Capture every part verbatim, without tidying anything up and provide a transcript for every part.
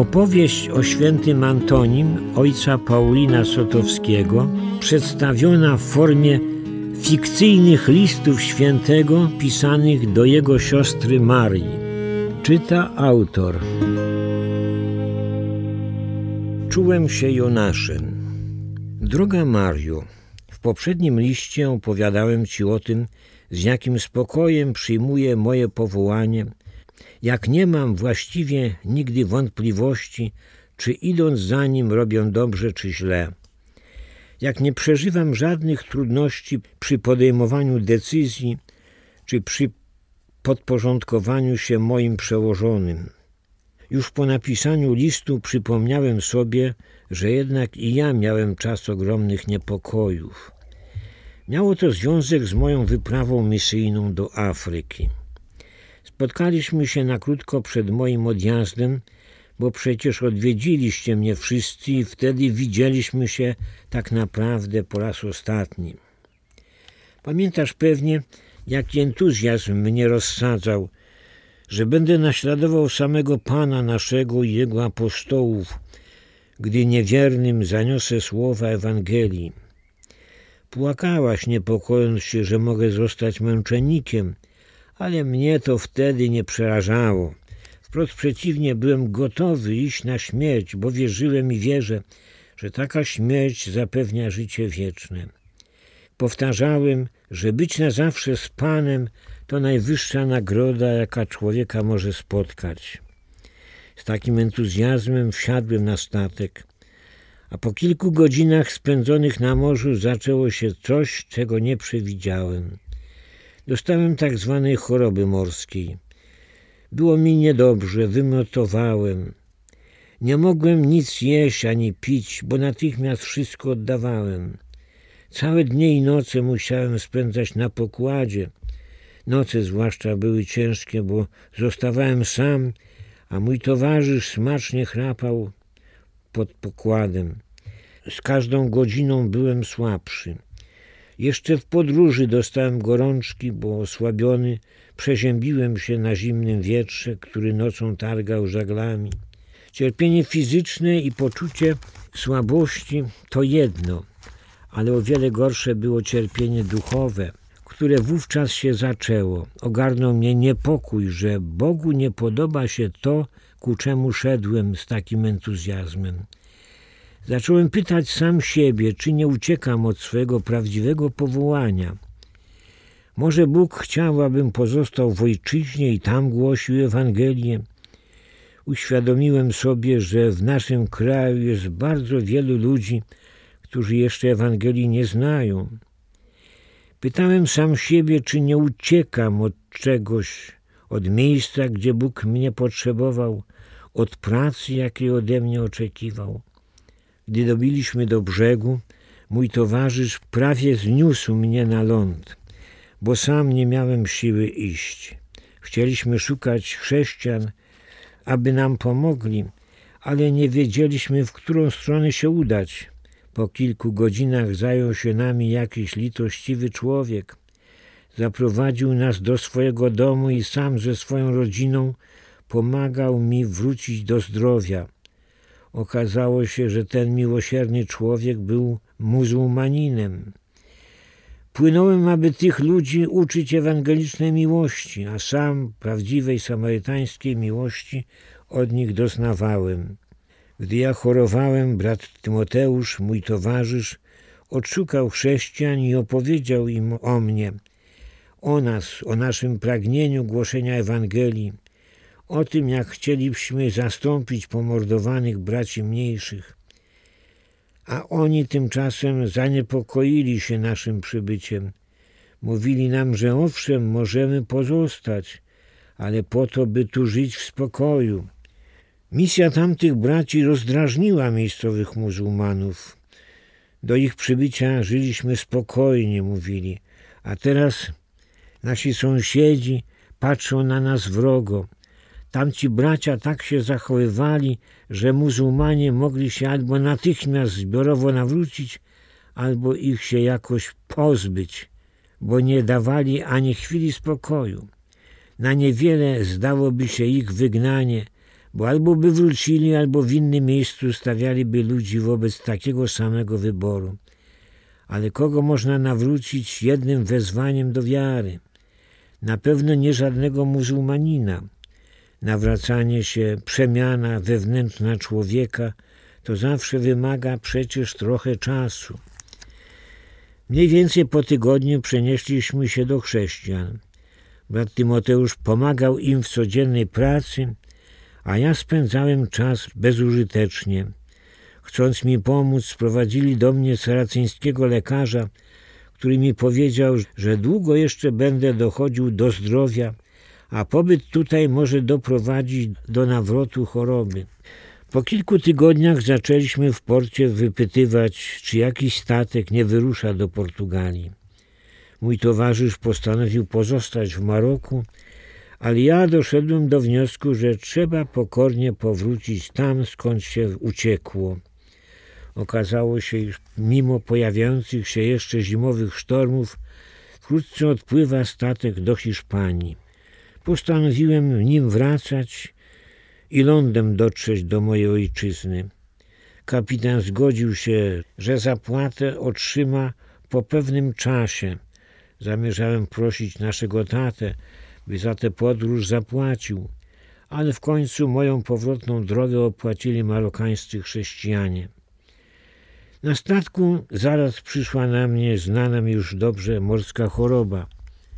Opowieść o świętym Antonim ojca Paulina Sotowskiego, przedstawiona w formie fikcyjnych listów świętego pisanych do jego siostry Marii. Czyta autor. Czułem się Jonaszem. Droga Mario, w poprzednim liście opowiadałem Ci o tym, z jakim spokojem przyjmuję moje powołanie, jak nie mam właściwie nigdy wątpliwości, czy idąc za nim robię dobrze czy źle. Jak nie przeżywam żadnych trudności przy podejmowaniu decyzji, czy przy podporządkowaniu się moim przełożonym. Już po napisaniu listu przypomniałem sobie, że jednak i ja miałem czas ogromnych niepokojów. Miało to związek z moją wyprawą misyjną do Afryki. Spotkaliśmy się na krótko przed moim odjazdem, bo przecież odwiedziliście mnie wszyscy i wtedy widzieliśmy się tak naprawdę po raz ostatni. Pamiętasz pewnie, jaki entuzjazm mnie rozsadzał, że będę naśladował samego Pana naszego i Jego apostołów, gdy niewiernym zaniosę słowa Ewangelii. Płakałaś, niepokojąc się, że mogę zostać męczennikiem, ale mnie to wtedy nie przerażało. Wprost przeciwnie, byłem gotowy iść na śmierć, bo wierzyłem i wierzę, że taka śmierć zapewnia życie wieczne. Powtarzałem, że być na zawsze z Panem to najwyższa nagroda, jaka człowieka może spotkać. Z takim entuzjazmem wsiadłem na statek, a po kilku godzinach spędzonych na morzu zaczęło się coś, czego nie przewidziałem. Dostałem tak zwanej choroby morskiej. Było mi niedobrze, wymiotowałem. Nie mogłem nic jeść ani pić, bo natychmiast wszystko oddawałem. Całe dnie i noce musiałem spędzać na pokładzie. Noce zwłaszcza były ciężkie, bo zostawałem sam, a mój towarzysz smacznie chrapał pod pokładem. Z każdą godziną byłem słabszy. Jeszcze w podróży dostałem gorączki, bo osłabiony przeziębiłem się na zimnym wietrze, który nocą targał żaglami. Cierpienie fizyczne i poczucie słabości to jedno, ale o wiele gorsze było cierpienie duchowe, które wówczas się zaczęło. Ogarnął mnie niepokój, że Bogu nie podoba się to, ku czemu szedłem z takim entuzjazmem. Zacząłem pytać sam siebie, czy nie uciekam od swojego prawdziwego powołania. Może Bóg chciał, abym pozostał w ojczyźnie i tam głosił Ewangelię. Uświadomiłem sobie, że w naszym kraju jest bardzo wielu ludzi, którzy jeszcze Ewangelii nie znają. Pytałem sam siebie, czy nie uciekam od czegoś, od miejsca, gdzie Bóg mnie potrzebował, od pracy, jakiej ode mnie oczekiwał. Gdy dobiliśmy do brzegu, mój towarzysz prawie zniósł mnie na ląd, bo sam nie miałem siły iść. Chcieliśmy szukać chrześcijan, aby nam pomogli, ale nie wiedzieliśmy, w którą stronę się udać. Po kilku godzinach zajął się nami jakiś litościwy człowiek. Zaprowadził nas do swojego domu i sam ze swoją rodziną pomagał mi wrócić do zdrowia. Okazało się, że ten miłosierny człowiek był muzułmaninem. Płynąłem, aby tych ludzi uczyć ewangelicznej miłości, a sam prawdziwej samarytańskiej miłości od nich doznawałem. Gdy ja chorowałem, brat Tymoteusz, mój towarzysz, odszukał chrześcijan i opowiedział im o mnie, o nas, o naszym pragnieniu głoszenia Ewangelii, o tym, jak chcielibyśmy zastąpić pomordowanych braci mniejszych. A oni tymczasem zaniepokoili się naszym przybyciem. Mówili nam, że owszem, możemy pozostać, ale po to, by tu żyć w spokoju. Misja tamtych braci rozdrażniła miejscowych muzułmanów. Do ich przybycia żyliśmy spokojnie, mówili, a teraz nasi sąsiedzi patrzą na nas wrogo. Tamci bracia tak się zachowywali, że muzułmanie mogli się albo natychmiast zbiorowo nawrócić, albo ich się jakoś pozbyć, bo nie dawali ani chwili spokoju. Na niewiele zdałoby się ich wygnanie, bo albo by wrócili, albo w innym miejscu stawialiby ludzi wobec takiego samego wyboru. Ale kogo można nawrócić jednym wezwaniem do wiary? Na pewno nie żadnego muzułmanina. Nawracanie się, przemiana wewnętrzna człowieka to zawsze wymaga przecież trochę czasu. Mniej więcej po tygodniu przenieśliśmy się do chrześcijan. Brat Tymoteusz pomagał im w codziennej pracy, a ja spędzałem czas bezużytecznie. Chcąc mi pomóc, sprowadzili do mnie saraceńskiego lekarza, który mi powiedział, że długo jeszcze będę dochodził do zdrowia, a pobyt tutaj może doprowadzić do nawrotu choroby. Po kilku tygodniach zaczęliśmy w porcie wypytywać, czy jakiś statek nie wyrusza do Portugalii. Mój towarzysz postanowił pozostać w Maroku, ale ja doszedłem do wniosku, że trzeba pokornie powrócić tam, skąd się uciekło. Okazało się, iż mimo pojawiających się jeszcze zimowych sztormów, wkrótce odpływa statek do Hiszpanii. Postanowiłem nim wracać i lądem dotrzeć do mojej ojczyzny. Kapitan zgodził się, że zapłatę otrzyma po pewnym czasie. Zamierzałem prosić naszego tatę, by za tę podróż zapłacił, ale w końcu moją powrotną drogę opłacili marokańscy chrześcijanie. Na statku zaraz przyszła na mnie znana mi już dobrze morska choroba,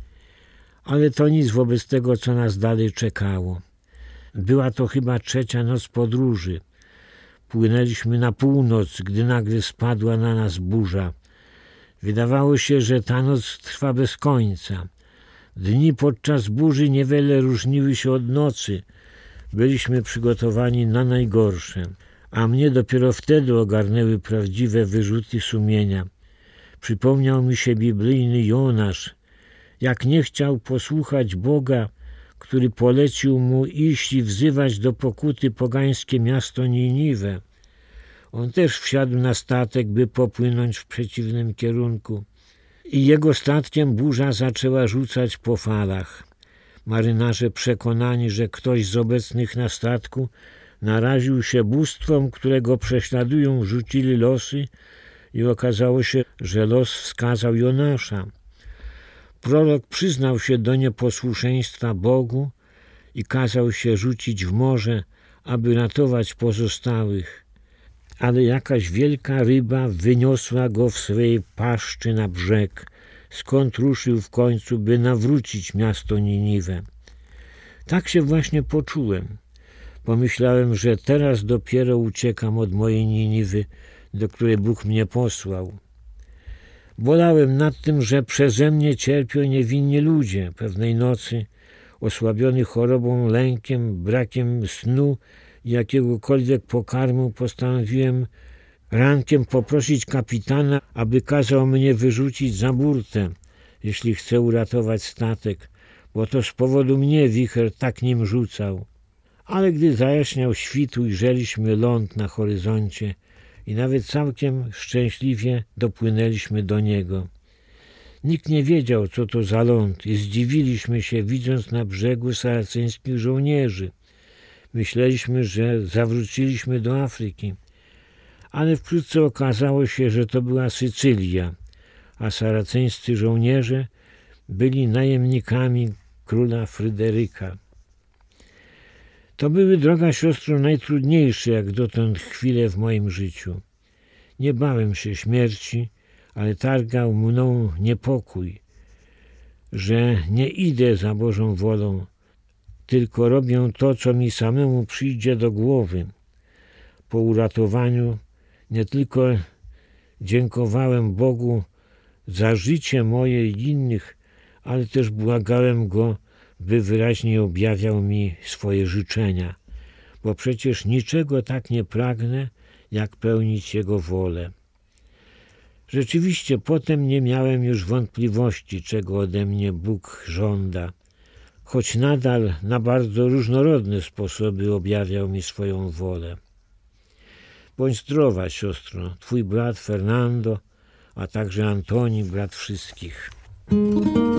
ale to nic wobec tego, co nas dalej czekało. Była to chyba trzecia noc podróży. Płynęliśmy na północ, gdy nagle spadła na nas burza. Wydawało się, że ta noc trwa bez końca. Dni podczas burzy niewiele różniły się od nocy. Byliśmy przygotowani na najgorsze, a mnie dopiero wtedy ogarnęły prawdziwe wyrzuty sumienia. Przypomniał mi się biblijny Jonasz, jak nie chciał posłuchać Boga, który polecił mu iść i wzywać do pokuty pogańskie miasto Niniwę. On też wsiadł na statek, by popłynąć w przeciwnym kierunku. I jego statkiem burza zaczęła rzucać po falach. Marynarze przekonani, że ktoś z obecnych na statku naraził się bóstwom, które go prześladują, rzucili losy i okazało się, że los wskazał Jonasza. Prorok przyznał się do nieposłuszeństwa Bogu i kazał się rzucić w morze, aby ratować pozostałych. Ale jakaś wielka ryba wyniosła go w swej paszczy na brzeg, skąd ruszył w końcu, by nawrócić miasto Niniwę. Tak się właśnie poczułem. Pomyślałem, że teraz dopiero uciekam od mojej Niniwy, do której Bóg mnie posłał. Bolałem nad tym, że przeze mnie cierpią niewinni ludzie. Pewnej nocy, osłabiony chorobą, lękiem, brakiem snu i jakiegokolwiek pokarmu, postanowiłem rankiem poprosić kapitana, aby kazał mnie wyrzucić za burtę, jeśli chcę uratować statek, bo to z powodu mnie wicher tak nim rzucał. Ale gdy zajaśniał świt, ujrzeliśmy ląd na horyzoncie i nawet całkiem szczęśliwie dopłynęliśmy do niego. Nikt nie wiedział, co to za ląd i zdziwiliśmy się, widząc na brzegu saraceńskich żołnierzy. Myśleliśmy, że zawróciliśmy do Afryki, ale wkrótce okazało się, że to była Sycylia, a saraceńscy żołnierze byli najemnikami króla Fryderyka. To były, droga siostro, najtrudniejsze jak dotąd chwile w moim życiu. Nie bałem się śmierci, ale targał mną niepokój, że nie idę za Bożą wolą, tylko robię to, co mi samemu przyjdzie do głowy. Po uratowaniu nie tylko dziękowałem Bogu za życie moje i innych, ale też błagałem Go, by wyraźnie objawiał mi swoje życzenia, bo przecież niczego tak nie pragnę, jak pełnić Jego wolę. Rzeczywiście potem nie miałem już wątpliwości, czego ode mnie Bóg żąda, choć nadal na bardzo różnorodne sposoby objawiał mi swoją wolę. Bądź zdrowa, siostro, twój brat Fernando, a także Antoni, brat wszystkich.